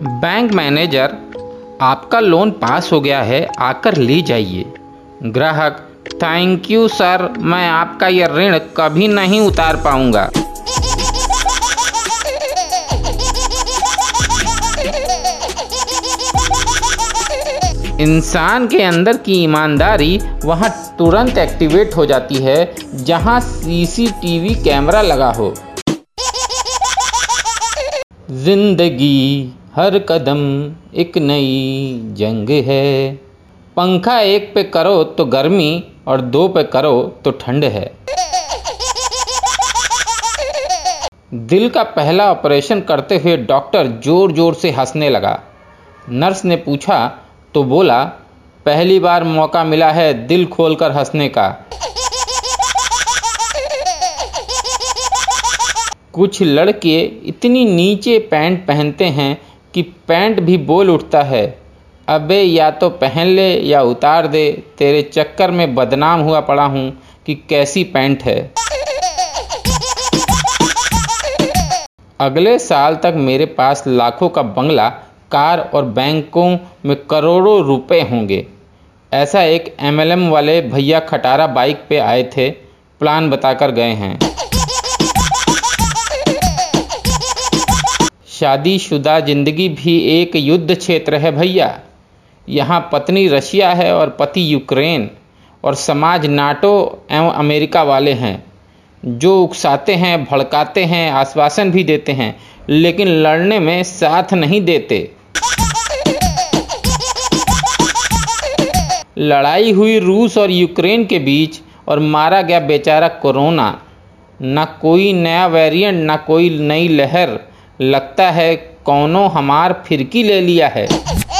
Bank manager, आपका loan pass हो गया है, आकर ले जाइए। ग्राहक, थैंक यू सर, मैं आपका यह ऋण कभी नहीं उतार पाऊंगा। इंसान के अंदर की ईमानदारी वहां तुरंत एक्टिवेट हो जाती है जहां सीसीटीवी कैमरा लगा हो। जिंदगी हर कदम एक नई जंग है। पंखा एक पे करो तो गर्मी और दो पे करो तो ठंड है। दिल का पहला ऑपरेशन करते हुए डॉक्टर जोर जोर से हंसने लगा। नर्स ने पूछा तो बोला, पहली बार मौका मिला है दिल खोलकर हंसने का। कुछ लड़के इतनी नीचे पैंट पहनते हैं कि पैंट भी बोल उठता है, अबे या तो पहन ले या उतार दे, तेरे चक्कर में बदनाम हुआ पड़ा हूँ कि कैसी पैंट है। अगले साल तक मेरे पास लाखों का बंगला, कार और बैंकों में करोड़ों रुपए होंगे। ऐसा एक एमएलएम वाले भैया खटारा बाइक पे आए थे, प्लान बताकर गए हैं। शादीशुदा जिंदगी भी एक युद्ध क्षेत्र है भैया। यहाँ पत्नी रशिया है और पति यूक्रेन, और समाज नाटो एवं अमेरिका वाले हैं, जो उकसाते हैं, भड़काते हैं, आश्वासन भी देते हैं, लेकिन लड़ने में साथ नहीं देते। लड़ाई हुई रूस और यूक्रेन के बीच और मारा गया बेचारा कोरोना। न कोई नया वेरिएंट, न कोई नई लहर, लगता है कौनों हमार फिरकी ले लिया है।